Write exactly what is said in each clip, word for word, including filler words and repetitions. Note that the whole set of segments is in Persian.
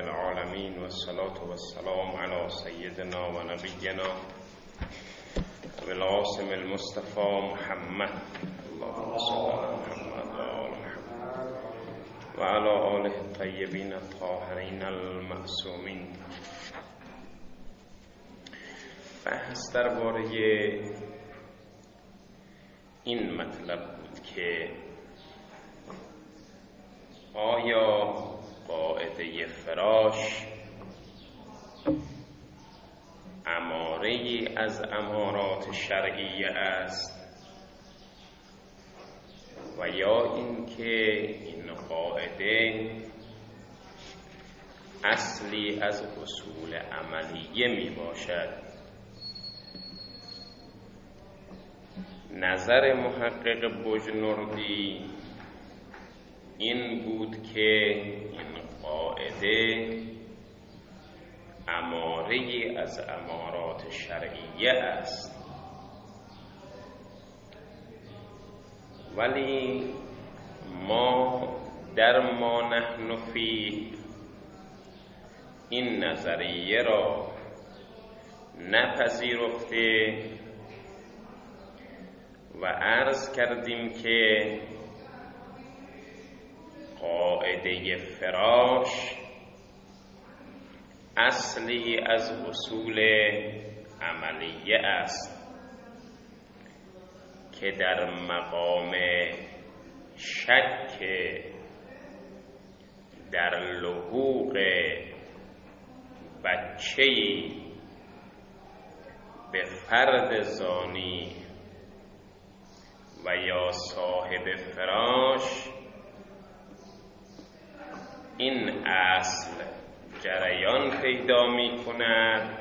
العالمين والصلاة والسلام على سيدنا ونبينا أبي القاسم المصطفى محمد اللهم صل على محمد وآل محمد وعلى آله الطيبين الطاهرين المعصومين. بحث درباره این مطلب بود که آیا قاعده فراش اماره‌ای از امارات شرعیه است و یا اینکه این قاعده اصلی از اصول عملیه می باشد. نظر محقق بجنوردی این بود که این قاعده اماره‌ای از امارات شرعیه است، ولی ما در ما نحن فیه این نظریه را نپذیرفته و عرض کردیم که قاعده فراش اصلی از اصول عملیه است که در مقام شک در لحوق بچه‌ای به فرد زانی و یا صاحب فراش این اصل جریان پیدا می کند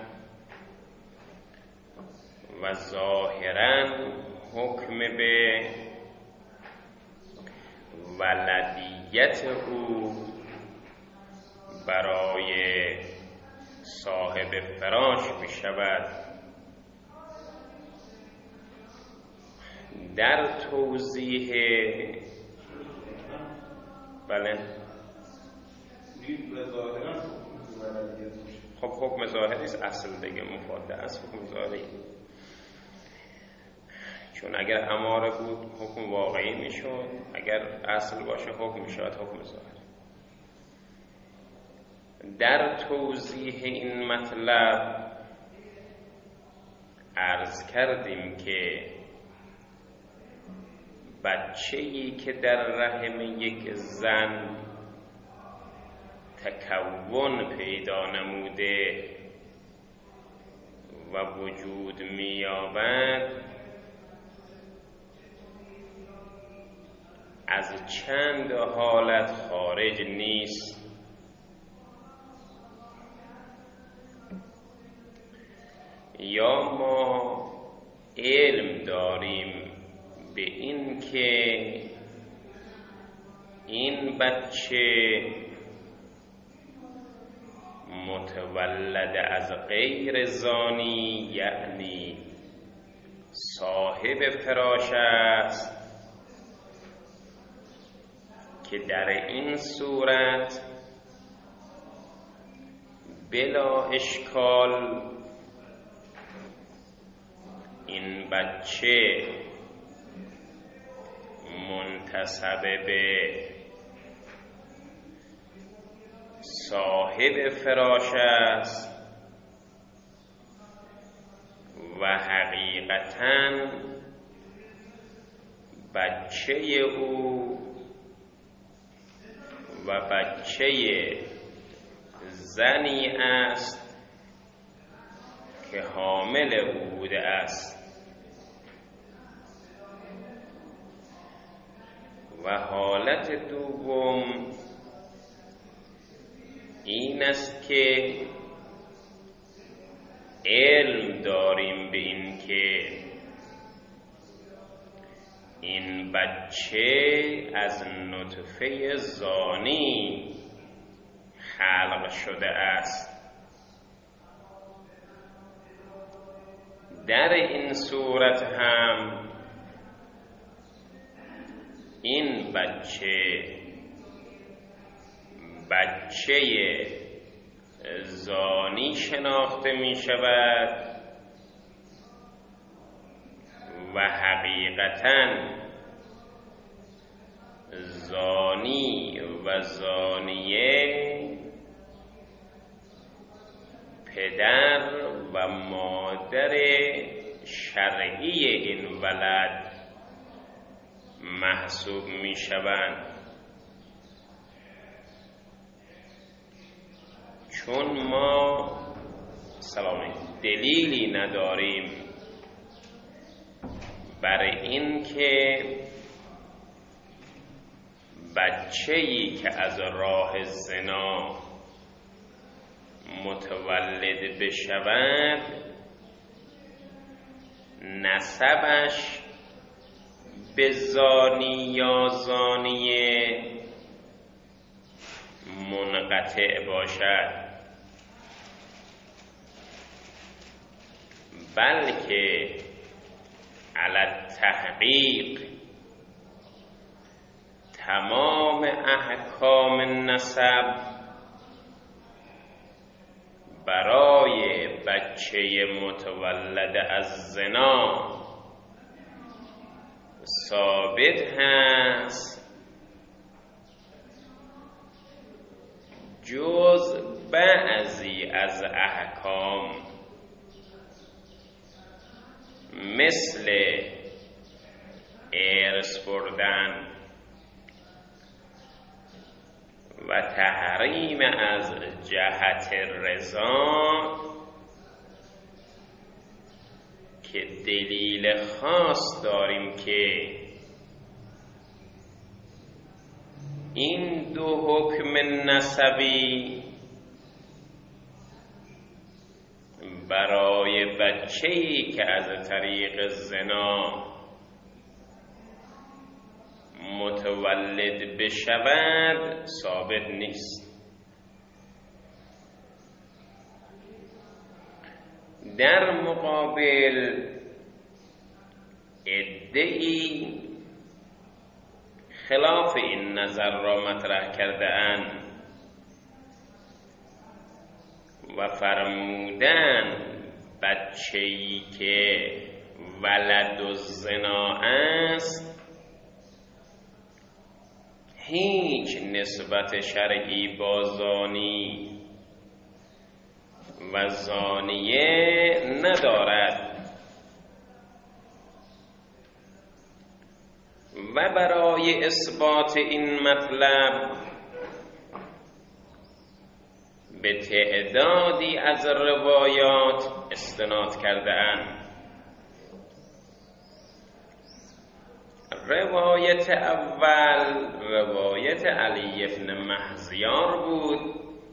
و ظاهراً حکم به ولدیت او برای صاحب فراش می شود. در توضیح بله خب حکم ظاهری است، اصل دیگه مفاده است حکم ظاهری، چون اگر اماره بود حکم واقعی میشد، اگر اصل باشه حکم میشد حکم ظاهری. در توضیح این مطلب عرض کردیم که بچه‌ای که در رحم یک زن تکون پیدا نموده و وجود می‌یابد از چند حالت خارج نیست. یا ما علم داریم به این که این بچه متولد از غیر زانی یعنی صاحب فراش است، که در این صورت بلا اشکال این بچه منتسب به صاحب فراش است و حقیقتاً بچه او و بچه زنی است که حامل او بوده است و حالت دوم این است که علم داریم به این که این بچه از نطفه زانی خلق شده است. در این صورت هم این بچه بچه زانی شناخته می شود و حقیقتاً زانی و زانیه پدر و مادر شرعی این ولد محسوب می شوند، چون ما سلام دلیلی نداریم برای این که بچه‌ای که از راه زنا متولد بشود نسبش به زانی یا زانیه منقطع باشد، بلکه علی تحقیق تمام احکام نسب برای بچه متولد از زنا ثابت هست، جز بعضی از احکام مثل ارث بردن و تحریم از جهت رضا که دلیل خاص داریم که این دو حکم نسبی برای بچه‌ای که از طریق زنا متولد بشود ثابت نیست. در مقابل عده‌ای خلاف این نظر را مطرح کرده اند و فرمودن بچه‌ای که ولد الزنا است هیچ نسبت شرعی با زانی و زانیه ندارد و برای اثبات این مطلب به تعدادی از روایات استناد کرده اند. روایت اول روایت علی بن محذیار بود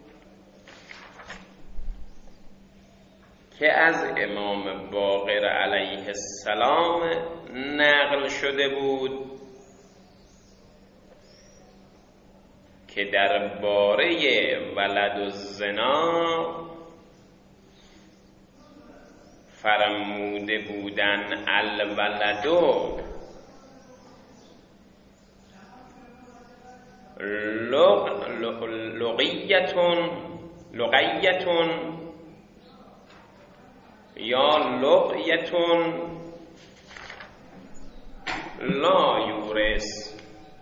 که از امام باقر علیه السلام نقل شده بود که درباره ولد الزنا فرموده بودن الولدو لغ لغیتون لغیتون یا لغیتون لا یورث،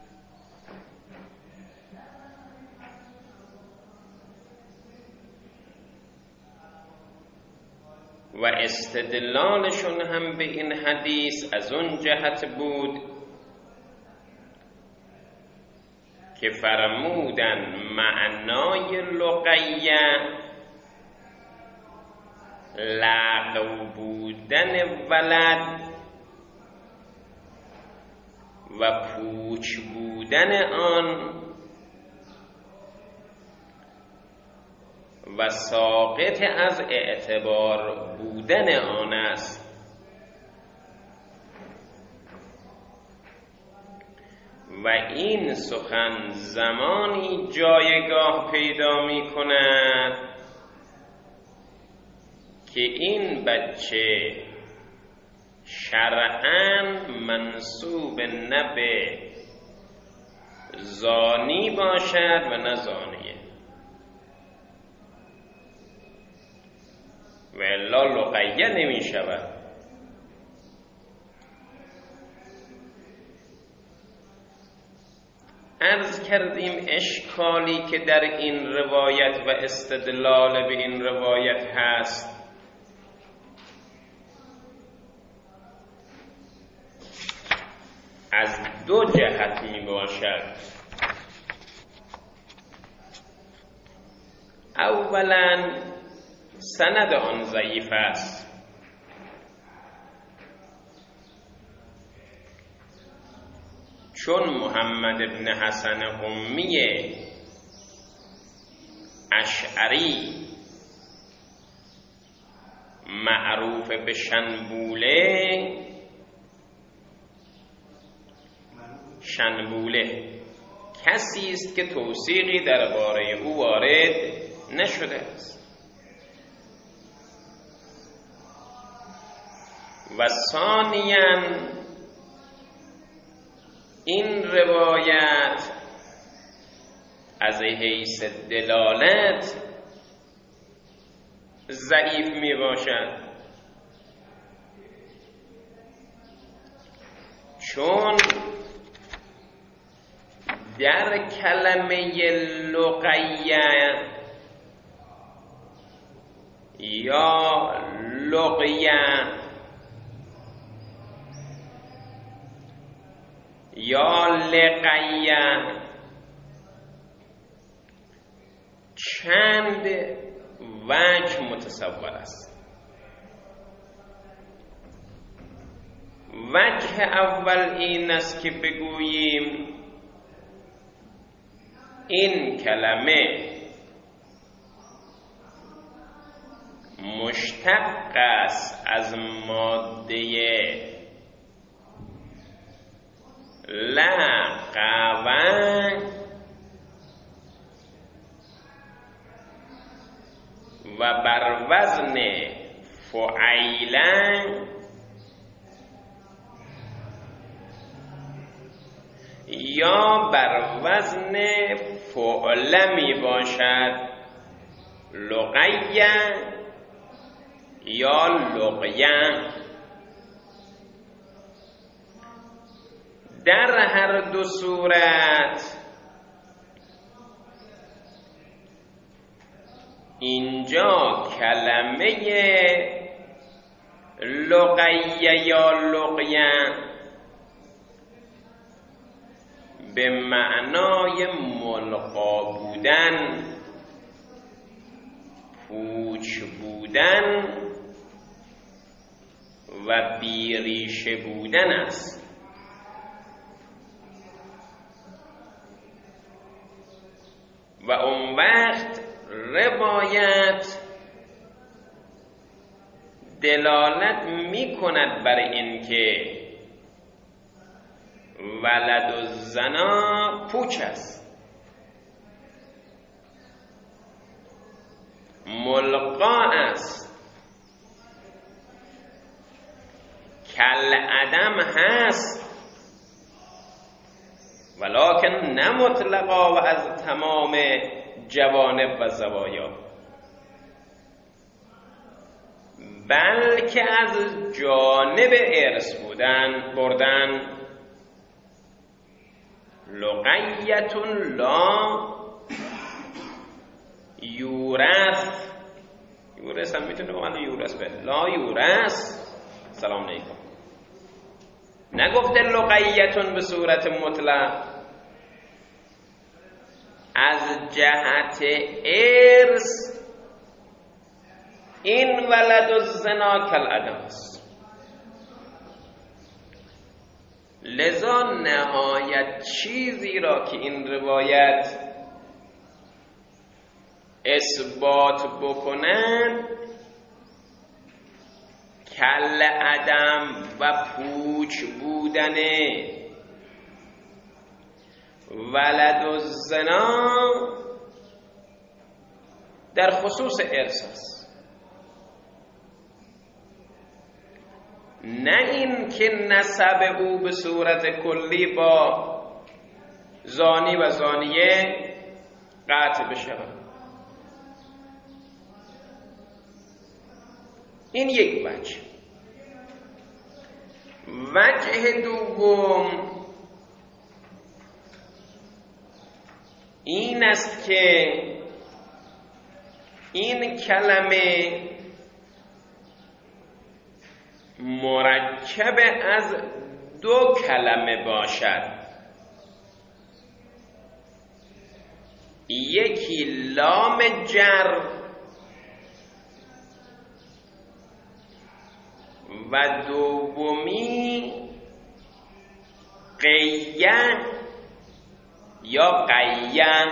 و استدلالشون هم به این حدیث از اون جهت بود که فرمودن معنای لغیه لغو بودن ولد و پوچ بودن آن و ساقط از اعتبار بودن آن است. و این سخن زمانی جایگاه پیدا می کند که این بچه شرعاً منسوب نه به زانی باشد و نه زانیه، و الا لقیه نمی شود. عرض کردیم اشکالی که در این روایت و استدلال به این روایت هست از دو جهت می باشد. اولا سند آن ضعیف است. چون محمد ابن حسن امی اشعری معروف به شنبوله شنبوله کسی است که توثیقی درباره او وارد نشده است و ثانیاً این روایت از حیث دلالت ضعیف می باشد، چون در کلمه لقیه یا لقیه یا لقیه چند وجه متصور است. وجه اول این است که بگوییم این کلمه مشتق است از ماده لقوا و بر وزن فعیلا یا بر وزن فعل می باشد، لقیه یا لقیه. در هر دو صورت اینجا کلمه لقیه یا لقیه به معنای ملقا بودن، پوچ بودن و بیریشه بودن است. و اون وقت روایت دلالت می کند بر این که ولد الزنا پوچ است، ملقا است، کل عدم هست، ولکن نه مطلقا و از تمام جوانب و زوایا، بلکه از جانب ارث بودن بردن. لقیتون لا یورث، یورث هم میتونه بمعنی یورث به لا یورث. سلام علیکم. نگفته لقیتون به صورت مطلق، از جهت ارث این ولد الزنا کالعدم است. لذا نهایت چیزی را که این روایت اثبات بکنند کل عدم و پوچ بودنه ولد الزنا در خصوص ارث است، نه این که نسب او به صورت کلی با زانی و زانیه قطع بشود. این یک وجه. وجه دوم این است که این کلمه مرکب از دو کلمه باشد، یکی لام جر و دومی قیه یا قیه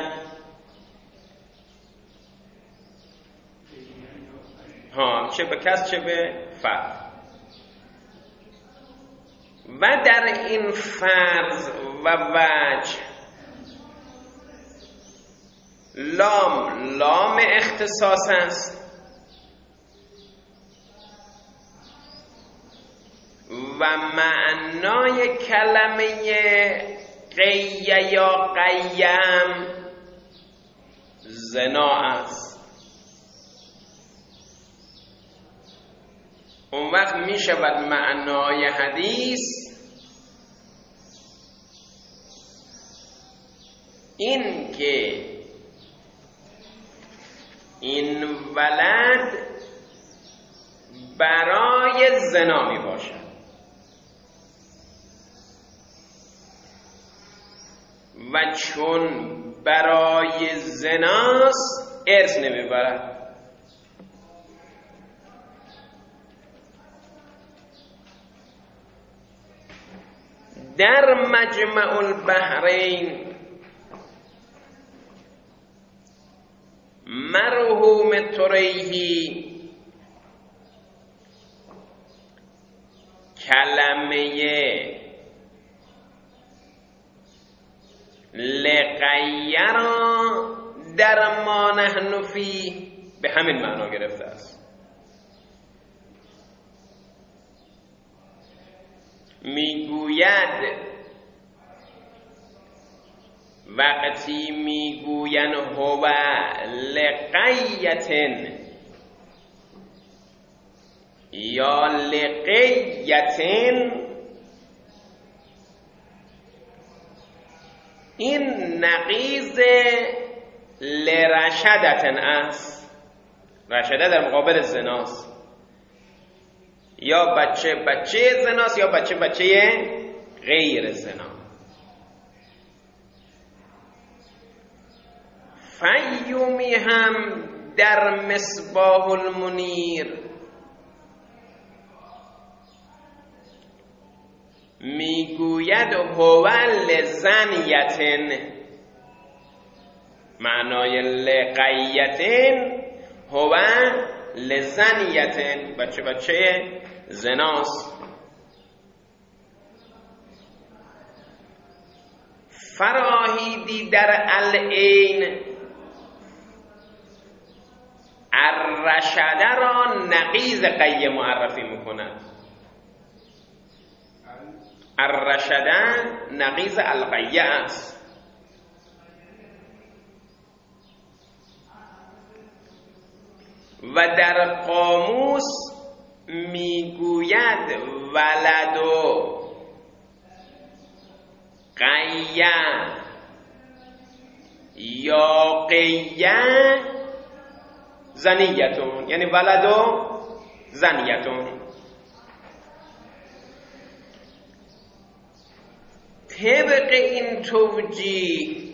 ها، چه به کس چه به فرض. و در این فرض و وجه لام لام اختصاص است و معنای کلمه قیه یا قیم زنا است. اون وقت می شود معنای حدیث این که این ولد برای زنا می باشد و چون برای زناست ارث نمی برد. در مجمع البحرین مرحوم تریهی کلمه لقیه را در ما نحن فیه به همین معنا گرفته است. میگوید وقتی میگوین هو لقیتن یا لقیتن، این نقیض لرشدتن است. رشده در مقابل زناست، یا بچه بچه زناست یا بچه بچه غیر زنا. فیومی هم در مصباح المنیر میگوید هو لزنیتن، معنای لقیتن هو لزنیتن، بچه بچه زناست. فراهیدی در العین الرشده را نقیض قیه معرفی میکند. الرشده نقیض القیه است. و در قاموس میگوید ولد و قیه یا قیه زنیتون، یعنی ولد و زنیتون. طبق این توجیه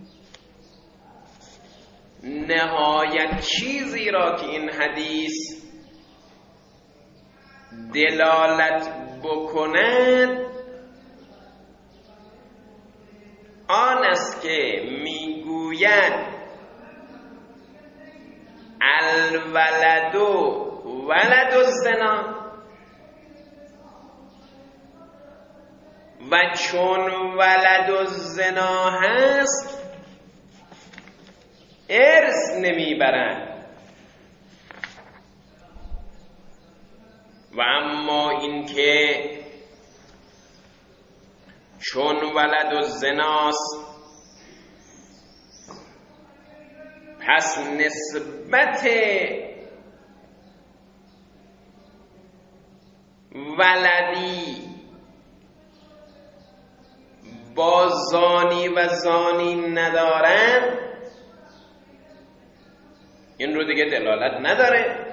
نهایت چیزی را که این حدیث دلالت بکند آن است که میگوید الولد ولد الزنا و چون ولد الزنا هست ارث نمیبرند. و اما این که چون ولد الزناست پس نسبت ولدی با زانی و زانی ندارن، این رو دیگه دلالت نداره.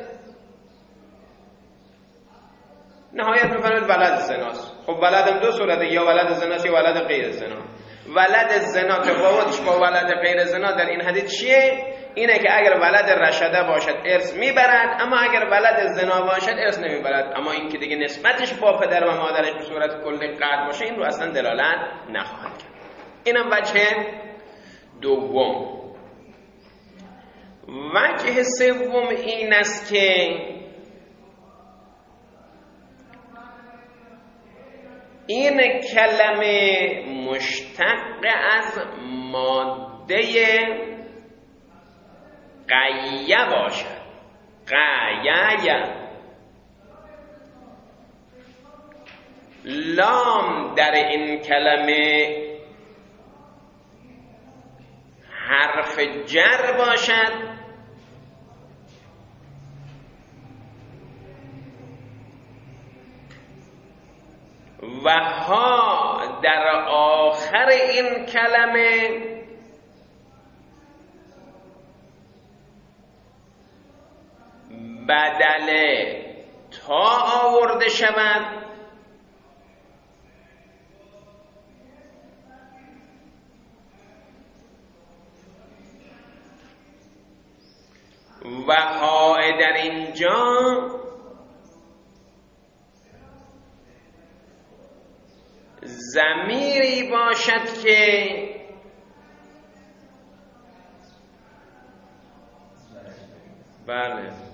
نهایت میفرماید ولد زناست. خب ولدم دو صورته، یا ولد زناست یا ولد غیر زنا. ولد زنا تفاوتش با ولد غیر زنا در این حدیث چیه؟ اینه که اگر ولد رشده باشد ارث میبرد، اما اگر ولد زنا باشد ارث نمیبرد. اما این که دیگه نسبتش با پدر و مادرش به صورت کلی قطع باشه، این رو اصلا دلالت نخواهد کرد. اینم وجه دوم. وجه سوم این است که این کلمه مشتق از ماده قیه باشد. قیه لام در این کلمه حرف جر باشد و ها در آخر این کلمه بدل تا آورده شود و ها در اینجا ضمیری باشد که بله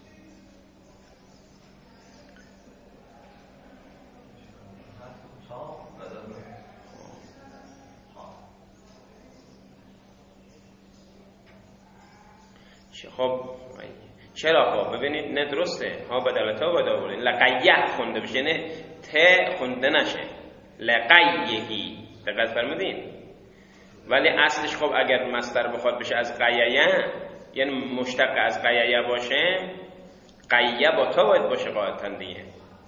خب چرا؟ خب ببینید نه درسته، ها بدل تا بدا بوده لقیه خونده بشه، نه ت خونده نشه، لقیهی. دقت فرمودین؟ ولی اصلش خب اگر مصدر بخواد بشه از قیه، یعنی مشتق از قیه باشه، قیه با تا باید باشه قاعدتاً دیگه.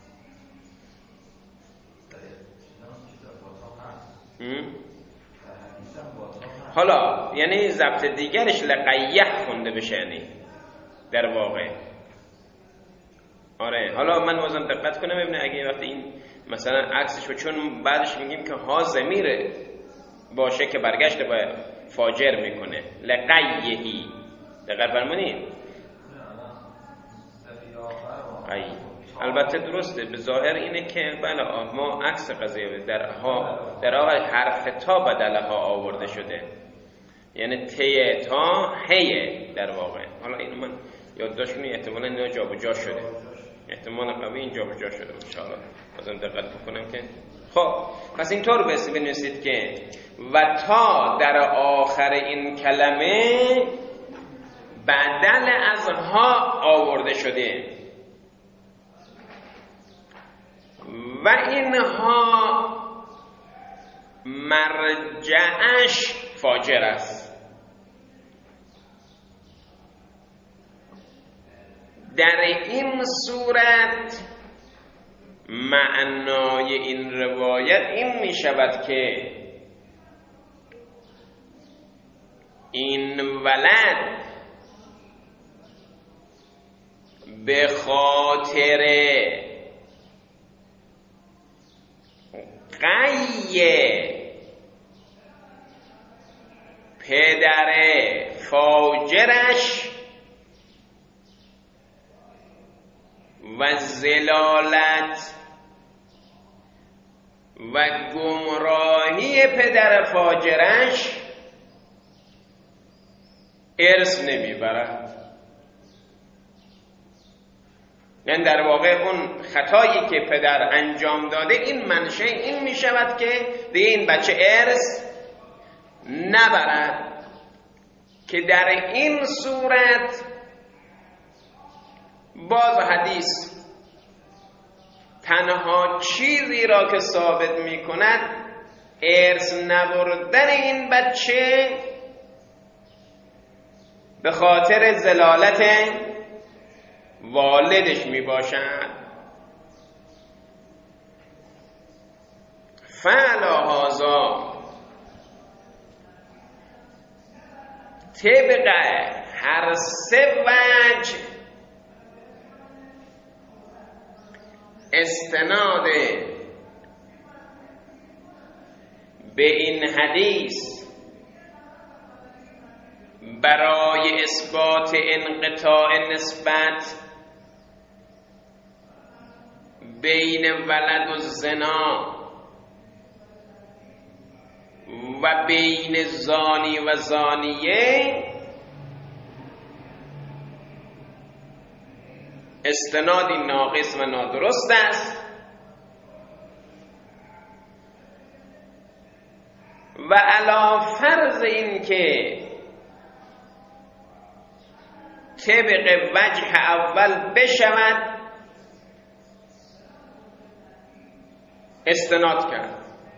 حالا یعنی ضبط دیگرش لقیه خونده بشه، یعنی در واقع آره. حالا من واسم دقت کنم ببینه اگه وقتی این مثلا عکسش و چون بعدش میگیم که ها ضمیر باشه که برگشت با فاجر میکنه لقیهی. دقت فرمودین؟ قی البته درسته، به ظاهر اینه که بله ما عکس قضیه در ها در آقای حرف تا بدل ها آورده شده، یعنی تی تا هیه در واقع. حالا اینو من یادداشت کنم، احتمالاً اینا جابجا شده، احتمال قوی این جابجا شده ان شاء الله. بازم دقت بکنم که خب پس اینطور بس بنویسید که و تا در آخر این کلمه بدل از ها آورده شده و اینها مرجعش فاجر است. در این صورت معنای این روایت این می شود که این ولد به خاطر قیه پدر فاجرش و زلالت و گمراهی پدر فاجرش ارث نمیبرد. یعنی در واقع اون خطایی که پدر انجام داده این منشه این می شود که دیگه این بچه ارث نبرد، که در این صورت باز حدیث تنها چیزی را که ثابت می کند ارث نبردن این بچه به خاطر زلالت والدش می باشد. فعلا هازا طبق هر سه وجه استناد به این حدیث برای اثبات انقطاع نسبت بین ولد و زنا و بین زانی و زانیه استنادی ناقص و نادرست است و علی فرض این که طبق وجه اول بشود استناد کرد،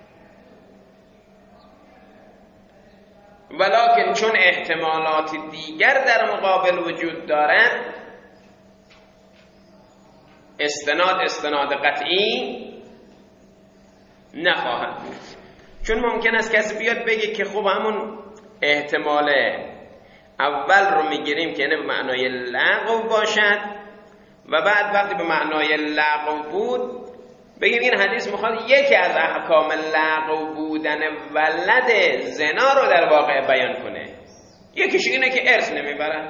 ولکن چون احتمالات دیگر در مقابل وجود دارد استناد استناد قطعی نخواهد بود. چون ممکن است کسی بیاد بگه که خب همون احتمال اول رو میگیریم که اینه به معنای لغو باشد و بعد وقتی به معنای لغو بود بگیم این حدیث میخواد یکی از احکام لغو بودن ولد زنا رو در واقع بیان کنه. یکیش اینه که ارث نمیبرن.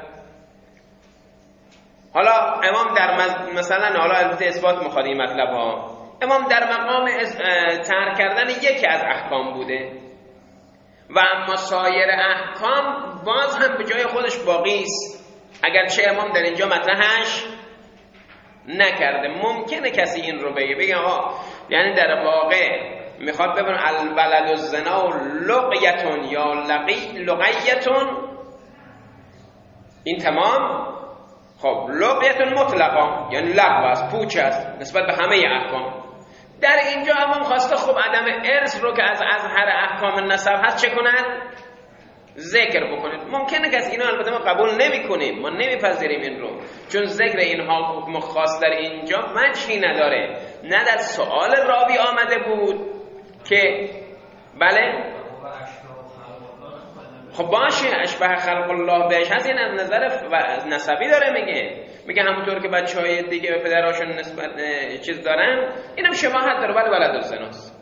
حالا امام در مثلا حالا البته اثبات میخواد این مطلب ها، امام در مقام ترک کردن یکی از احکام بوده و اما سایر احکام باز هم به جای خودش باقی است، اگرچه امام در اینجا مطرحش نکرده. ممکنه کسی این رو بگه بگه آقا یعنی در واقع میخواد ببین الولد الزنا و لقیتون یا لقی لقیتون این تمام. خب لقیتون مطلقا یعنی لغو است، پوچ است نسبت به همه احکام. در اینجا امام خواسته خب عدم ارث رو که از اظهر احکام نسب هست چه کنند؟ ذکر بکنید. ممکنه که اینا البته ما قبول نمی کنیم، ما نمیپذیریم این رو، چون ذکر اینها حکم خاص در اینجا وجهی نداره. نه در سؤال راوی آمده بود که بله خب باشه اشبه خلق الله بهش هست، این از نظر نسبی داره میگه میگه همونطور که بچه های دیگه به پدراشون نسبت چیز دارن اینم شباهت داره ولی ولد الزناست.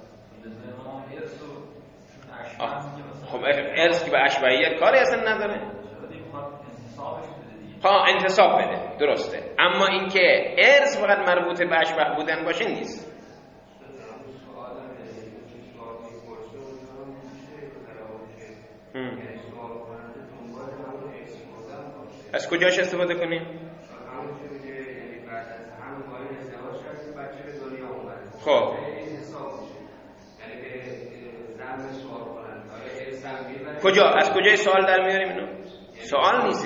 خب ارث که به اشبهیت کاری اصلا نداره، ها انتصاب بده درسته، اما اینکه ارث فقط مربوط به اشبه بودن باشه نیست. از کجاش استفاده کنیم؟ خب کجا؟ از کجای سوال در میاریم اینو؟ سوال نیست.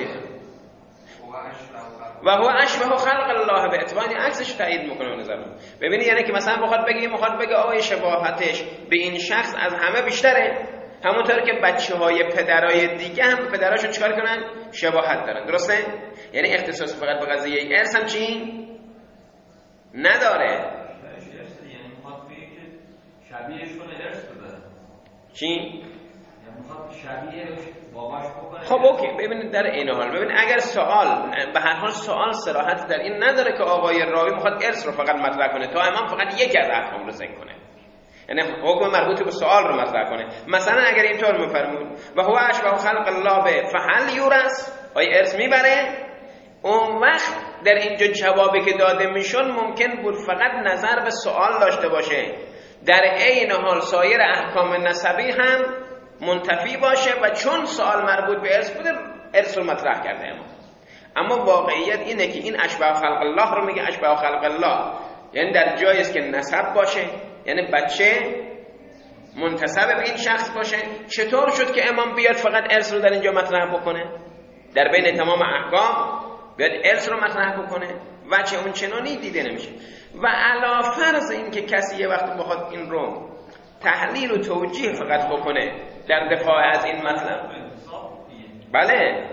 و هو اشبه خلق الله به اعتبار عکسش تایید میکنه به نظر من. ببینید یعنی که مثلا بخواد بگه مخاطب بگه آقای شباهتش به این شخص از همه بیشتره، همونطور که بچه‌های پدرای دیگه هم به پدراشون چیکار کنن؟ شباهت دارن. درسته؟ یعنی اختصاص فقط به قضیه ارث هم چی نداره. یعنی میخواد بگه که شبیهش کنه ارث بده. چی؟ یعنی میخواد شبیه باباش بکنه. خب اوکی ببینید در این حال ببین اگر سوال به هر حال سوال صراحت در این نداره که آقای راوی میخواد ارث رو فقط مطرح کنه تا امام فقط یکی از احکام رو ذکر کنه، یعنی حکم مربوط به سوال رو مطرح کنه. مثلا اگر اینطور میفرمود و هو اشبه خلق الله به فهل یورث آیا ارث میبره، اون وقت در اینجا جوابی که داده میشون ممکن بود فقط نظر به سوال داشته باشه، در عین حال سایر احکام نسبی هم منتفی باشه و چون سوال مربوط به ارث بوده ارث رو مطرح کرده امام. اما واقعیت اینه که این اشبه خلق الله رو میگه اشبه خلق الله، یعنی در جایی است که نسب باشه، یعنی بچه منتسب به این شخص باشه. چطور شد که امام بیاد فقط ارث رو در اینجا مطرح بکنه؟ در بین تمام احکام بیاد ارث رو مطرح بکنه؟ وجه اون چنانی دیده نمیشه. و علا فرض این که کسی یه وقت بخواد این رو تحلیل و توجیه فقط بکنه در دفاع از این مطلب، بله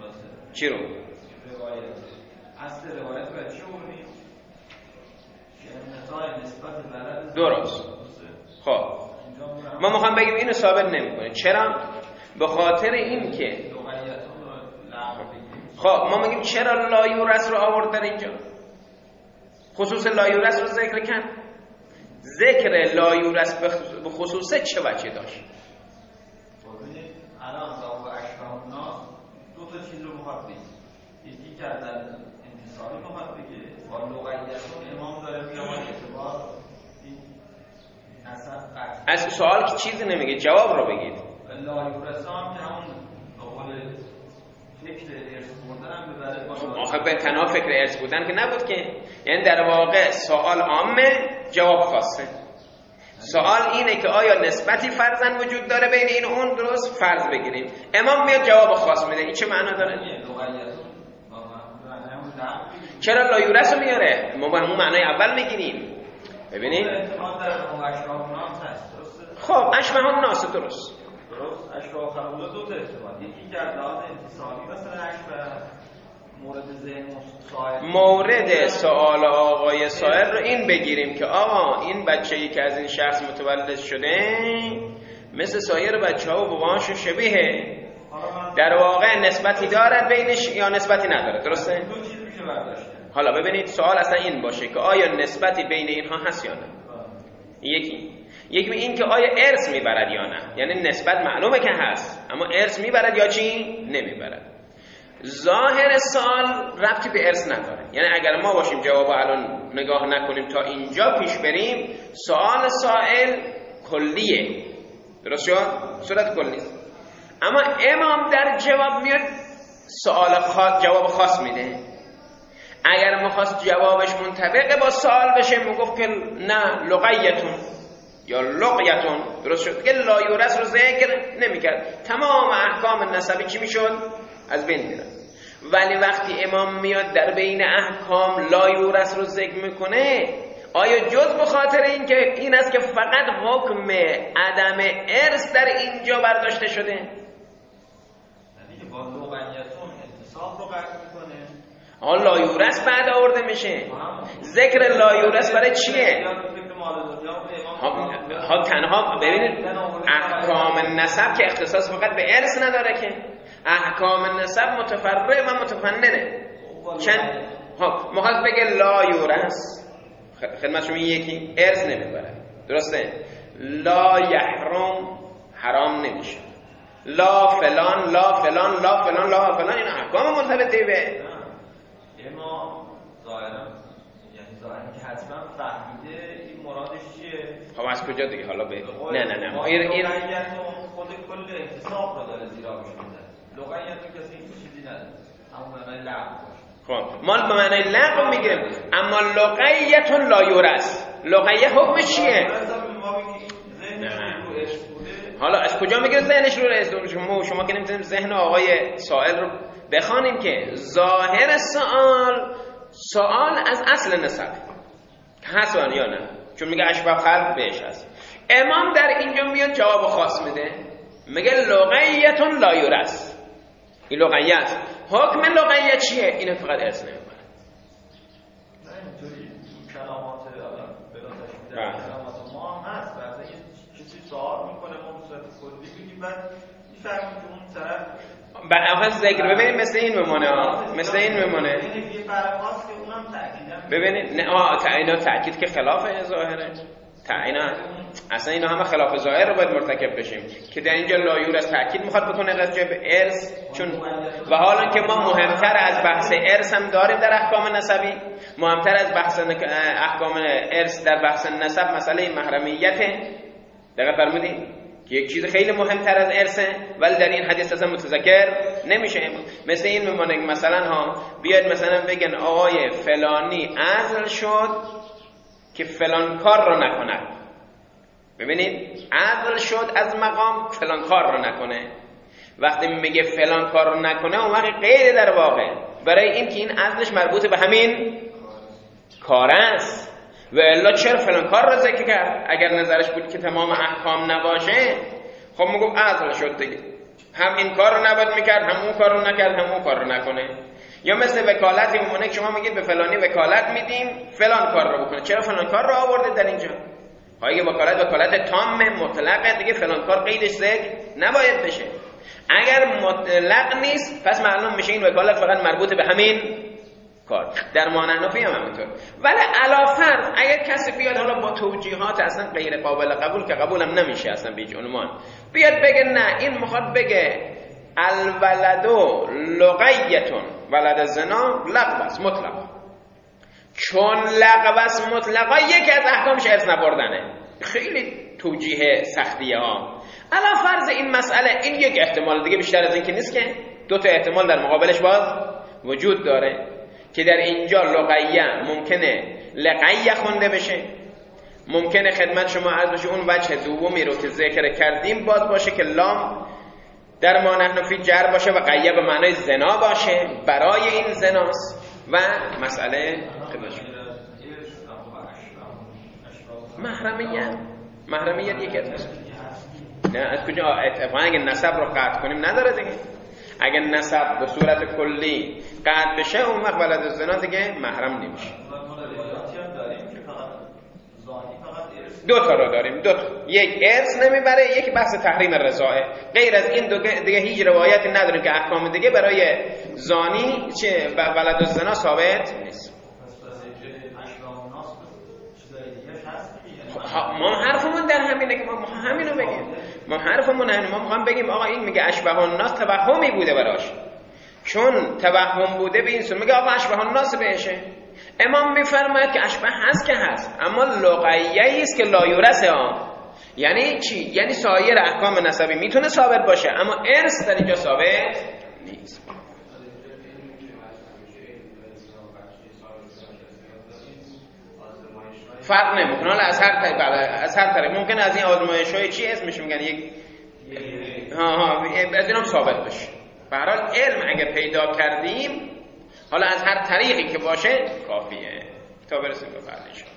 چی رو؟ اصل روایت باید چه بودیم؟ درست. خب ما میخوام بگیم اینو ثابت نمیکنه. چرا؟ به خاطر این که خب ما میگیم چرا لا یورث رو آورد در اینجا، خصوص لا یورث رو ذکر کرد. ذکر لا یورث به خصوص چه وجه داشت؟ الان صاحب اشباه الناس دو تا چیز رو میخواد بگه. یکی که از انتصاری میخواد بگه با لغویتون امام داره میگه ما اعتبار این نسب قطع. از سوال که چیزی نمیگه، جواب رو بگید. لا یورث هم که همون قول فکر ارث بردن هم ببره. آخه به تنها فکر ارث بودن که نبود که، یعنی در واقع سوال عامه جواب خاصه. سوال اینه که آیا نسبتی فرزن وجود داره بین این و اون؟ درست فرض بگیریم امام میاد جواب خاص میده. این چه معنا داره؟ چرا لا یورث رو میاره؟ ما با اون معنای اول میگیریم. ببینید خب اشباه الناس درست درست اشباه خلوله دو تا احتمال، یکی که از لحاظ انتصابی مثلا اشباه مورد ذهن سائل، مورد سوال آقای سائل رو این بگیریم که آقا این بچه‌ای که از این شخص متولد شده مثل سایر بچه‌ها و باباهاشون شبیه، در واقع نسبتی دارد بینش یا نسبتی نداره. درسته؟ دو چیز میشه برداشت. حالا ببینید سوال اصلا این باشه که آیا نسبتی بین اینها هست یا نه. یکی یکی این که آیا ارث میبرد یا نه، یعنی نسبت معلومه که هست اما ارث میبرد یا چی نمیبرد. ظاهر سوال ربطی به ارث نداره، یعنی اگر ما باشیم جواب الان نگاه نکنیم تا اینجا پیش بریم سوال سائل کلیه، درست شد؟ صورت کلی. اما امام در جواب میاد سوال خاص جواب خاص میده. اگر ما خواست جوابش منطبق با سوال بشه میگفت که نه لقیتون یا لقیتون، درست شد که لا یورث رو ذکر نمیکرد، تمام احکام نسبی چی میشد؟ از بین میرن. ولی وقتی امام میاد در بین احکام لا یورث رو ذکر میکنه، آیا جز به خاطر این که این است که فقط حکم عدم ارث در اینجا برداشته شده؟ یعنی که با لغویتون انتصاب رو قطع میکنه. آن لا یورث بعد آورده میشه. ذکر لا یورث برای چیه؟ ها تنها ببینید احکام نسب که اختصاص فقط به ارث نداره که، احکام نسب متفرع و متفننه. چند ها مخاطب بگه لا یورث خدمت شما یکی ارث نمیبره، درسته؟ لا یحرم حرام نمیشه، لا فلان لا فلان لا فلان لا فلان، این احکام مرتبطه به اما ظاهرا یعنی ظاهرا که حتما فهمیده این مرادش چیه. خب از کجا دیگه حالا به نه نه نه ما این این خود کل احتساب رو داره زیرا میشه. لغویت کسی این چیزی نداره، اما معنی لغو باشه. خب ما به معنی لغو میگیریم، اما لغیت لا یورث لغیه حکم چیه؟ حالا از کجا میگه ذهنش رو رسید؟ شما شما که نمیتونیم ذهن آقای سائل رو بخوانیم که ظاهر سوال سوال از اصل نسب هست یا نه، چون میگه اشباه خلق بهش هست. امام در اینجا میاد جواب خاص میده، میگه لغیت لا یورث. این لغیت حکم لغیت چیه؟ اینو فقط ارث نمیبره. نه اینطوری کلمات بلا تشبیه کلمات ما هم هست، بعد کسی سوال میکنه ما به صورت کلی میگیم بعد میفهمیم که اون طرف بعد آخر ذکر ببینید مثل این میمونه ها، مثل این میمونه. یه فرقاست که اونم تاکید ببینید نه آ تعیینا تاکید که خلاف ظاهره. تعیینا اصلا اینا همه خلاف ظاهر رو باید مرتکب بشیم که در اینجا لا یورث تاکید میخواد بکنه از جای ارث، چون و حالا که ما مهمتر از بحث ارث هم داریم در احکام نسبی، مهمتر از بحث احکام ارث در بحث نسب مسئله محرمیت دقیق فرمودید که یک چیز خیلی مهمتر از ارثه، ولی در این حدیث اصلا متذکر نمیشه. مثل این میمونه مثلا ها بیاد مثلا بگن آقای فلانی عزل شد که فلان کار رو نکنه. ببینید عزل شد از مقام فلان کار رو نکنه. وقتی میگه فلان کار رو نکنه اون وقت غیر در واقع برای این که این عزلش مربوط به همین کار است. و الا چرا فلان کار رو ذکر کرد؟ اگر نظرش بود که تمام احکام نباشه خب میگفت عزل شد دیگه، هم این کار رو نباید میکرد هم اون کار رو نکرد هم اون کار رو نکنه. یا مثل وکالتی میمونه که شما میگید به فلانی وکالت میدیم فلان کار رو بکنه. چرا فلان کار رو آورده در اینجا؟ های وکالت وکالت تام مطلقه دیگه، فلان کار قیدش ذکر نباید بشه. اگر مطلق نیست پس معلوم میشه این وکالت فقط مربوط به همین کار. در ما حنفی هم همینطور. ولی علی فرض اگر کسی بیاد حالا با توجیهات اصلا غیر قابل قبول که قبولم نمیشه اصلا بیج عنوان، بیاد بگه نه این میخواد بگه الولدو لغیتون، ولد زنا لغوست مطلق، چون لغوست مطلقا یکی از احکامش ارث نبردنه. خیلی توجیه سختیه ها. علا فرض این مسئله این یک احتمال دیگه، بیشتر از این که نیست که دو تا احتمال در مقابلش باز وجود داره که در اینجا لغیه ممکنه لغیه خونده بشه، ممکنه خدمت شما عرض بشه اون وجه دومی رو که ذکر کردیم باز باشه که لام در ما نحن فی جر باشه و قیه به معنای زنا باشه، برای این زناست. و مسئله محرمیت محرمیت یک اتفاق نه از کجا اتفاقا اگه نسب رو قطع کنیم نداره دیگه. اگه نسب به صورت کلی قطع بشه اون وقت ولد زنا دیگه محرم نمیشه. دو تا رو داریم، دو تا. یک ارث نمیبره، یک بحث تحریم رضاعه. غیر از این دو دیگه هیچ روایتی نداریم که احکام دیگه برای زانی چه ولد الزنا ثابت نیست. ما حرفمون در همینه که ما همینو بگیم. ما حرفمون همینه، ما میخوام بگیم آقا این میگه اشبه الناس توهمی بوده براش، چون توهم بوده به این سو میگه آقا اشبه الناس بهشه. امام میفرماید که اشبه هست که هست، اما لغیه‌ای است که لا یورثه. یعنی چی؟ یعنی سایر احکام نسبی میتونه ثابت باشه اما ارث در اینجا ثابت نیست. فرق نمیکنه. حالا از هر طریق از هر طریق ممکنه از این آزمایش‌های چی اسمش میگن یک ها ها از اینم ثابت بشه. به هر حال علم اگه پیدا کردیم حالا از هر طریقی که باشه کافیه تا برسیم به بعدش.